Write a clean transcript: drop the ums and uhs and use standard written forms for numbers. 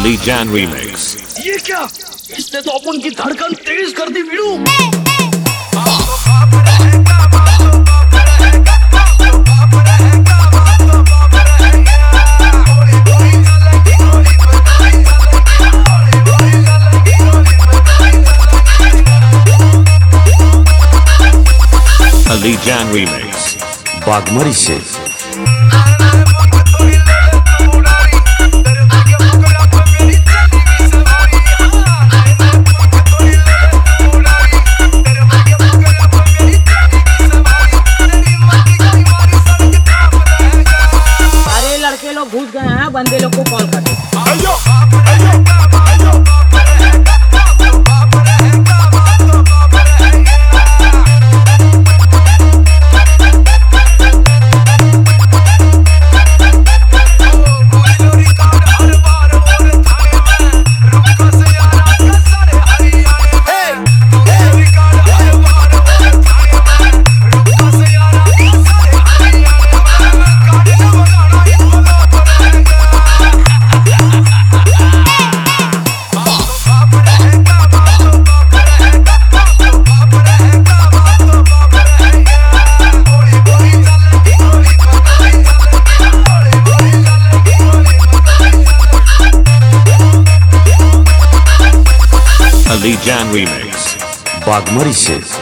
अली Jain remix. ये क्या, इसने तो अपन की धड़कन तेज कर दी वीरू। अली जैन रीमिक्स बागमरी से। लड़के लोग घुस गए हैं, बंदे लोग को कॉल कर दो। अली जैन रीमिक्स बागमरी से।